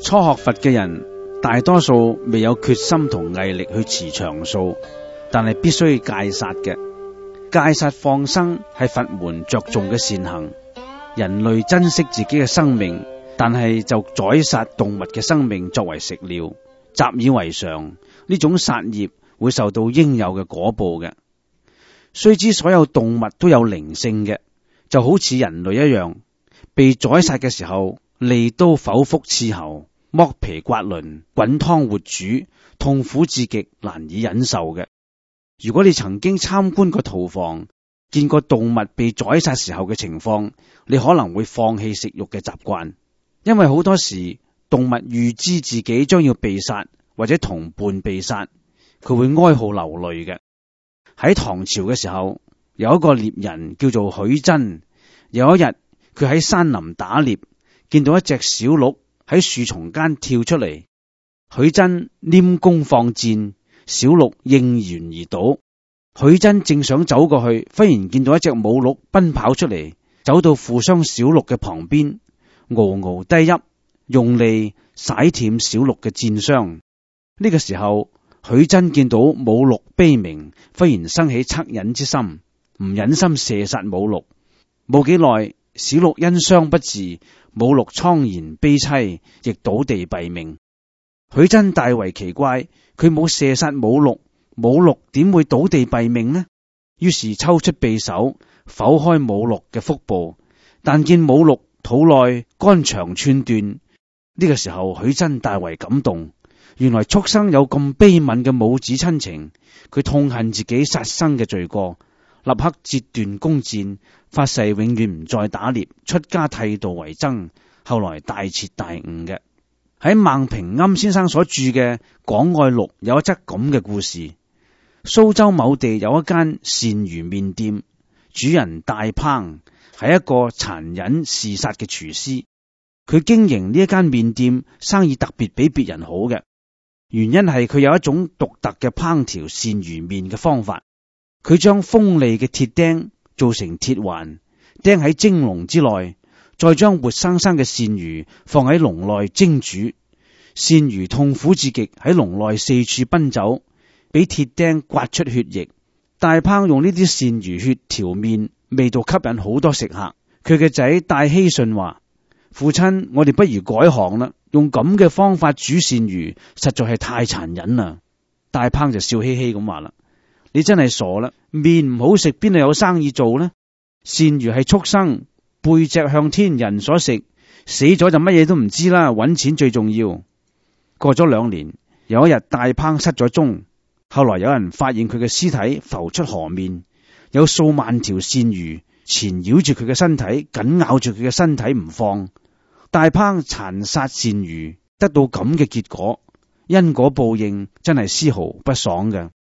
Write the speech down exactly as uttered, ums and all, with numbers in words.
初學佛嘅人，大多數未有決心同毅力去持長素，但係必須戒殺嘅。戒殺放生係佛門着重嘅善行。人類珍惜自己嘅生命，但係就宰殺動物嘅生命作為食料，習以為常，呢種殺業會受到應有嘅果報嘅。須知所有動物都有靈性嘅，就好似人類一樣，被宰殺嘅時候，利刀剖腹刺喉，剝皮刮鱗，滾湯活煮，痛苦至極，難以忍受嘅。如果你曾經參觀過屠房，見過動物被宰殺時候嘅情況，你可能會放棄食肉嘅習慣，因為好多時動物預知自己將要被殺或者同伴被殺，佢會哀號流淚嘅。喺唐朝嘅時候，有一個獵人叫做許真，有一日佢喺山林打獵，見到一隻小鹿喺樹叢間跳出嚟，許真拈弓放箭，小鹿應弦而倒。許真正想走過去，忽然見到一隻母鹿奔跑出嚟，走到負傷小鹿嘅旁邊，嗷嗷低泣，用力舐斷小鹿嘅箭傷。呢個時候，許真見到母鹿悲鳴，忽然生起惻隱之心，唔忍心射殺母鹿。冇幾耐，小鹿因傷不治，母鹿蒼然悲淒，亦倒地斃命。許真大為奇怪，佢冇射殺母鹿，母鹿點會倒地斃命呢？於是抽出匕首剖開母鹿嘅腹部，但見母鹿肚內肝腸寸斷。呢個時候，許真大為感動，原來畜生有咁悲憫嘅母子親情。佢痛恨自己殺生嘅罪過，立刻截斷弓箭，發誓永遠唔再打獵，出家剃度為僧。後來大徹大悟嘅。喺孟平庵先生所著嘅《廣愛錄》有一則咁嘅故事。蘇州某地有一間鱔魚麵店，主人大烹係一個殘忍嗜殺嘅廚師。佢經營呢一間麵店，生意特別比別人好嘅，原因係佢有一種獨特嘅烹調鱔魚麵嘅方法。佢將鋒利嘅鐵釘做成鐵環，釘喺蒸籠之內，再將活生生嘅鱔魚放喺籠內蒸煮。鱔魚痛苦至極，喺籠內四處奔走，俾鐵釘刮出血液。大烹用呢啲鱔魚血調麵，味道吸引好多食客。佢嘅仔戴希順話：父親，我哋不如改行啦，用咁嘅方法煮鱔魚，實在係太殘忍啦。大烹就笑嘻嘻咁話啦：你真係傻啦，麵唔好食，邊度有生意做呢？鱔魚係畜生，背脊向天，人所食，死咗就乜嘢都唔知啦，搵錢最重要。過咗兩年，有一日大烹失咗蹤，後來有人發現佢嘅屍體浮出河面，有數萬條鱔魚纏繞住佢嘅身體，緊咬住佢嘅身體唔放。大烹殘殺鱔魚，得到咁嘅結果，因果報應真係絲毫不爽嘅。